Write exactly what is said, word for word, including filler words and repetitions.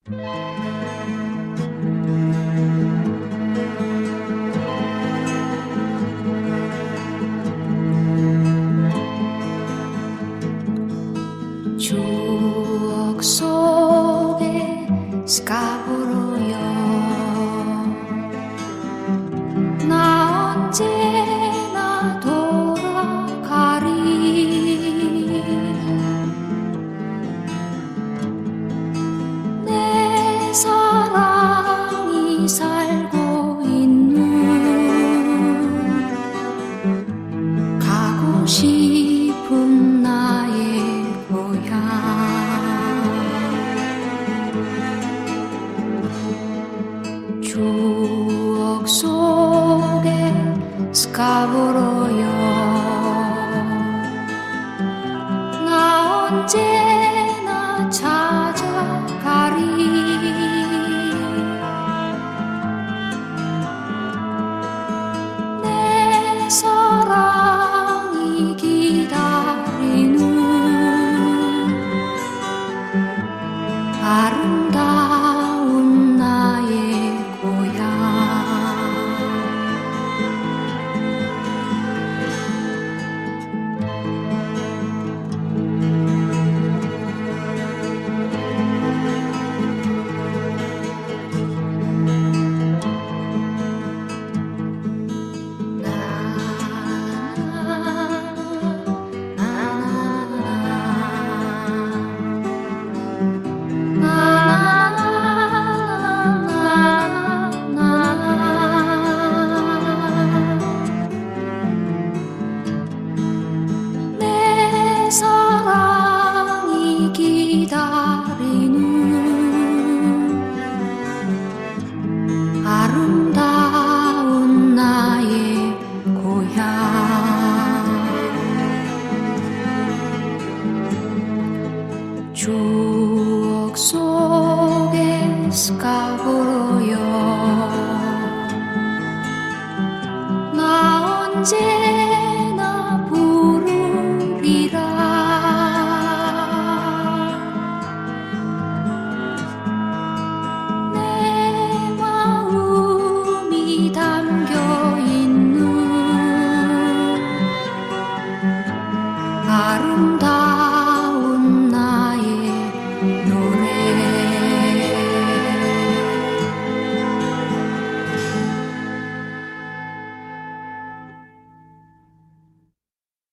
추억 속에 스카보로요 나 언제나 돌아가리 내 사랑이 살고 있는 가고 싶은 나의 고향 추억 속에 스카보로요 나 언제나 찾아가리 내 사랑이 기다리는 아름다운 나의 고향 내 사랑이 기다리는 아름다운 나의 고향 추억 속에 스카보로요 나 언제나 부르리라 내 마음이 담겨있는 아름다운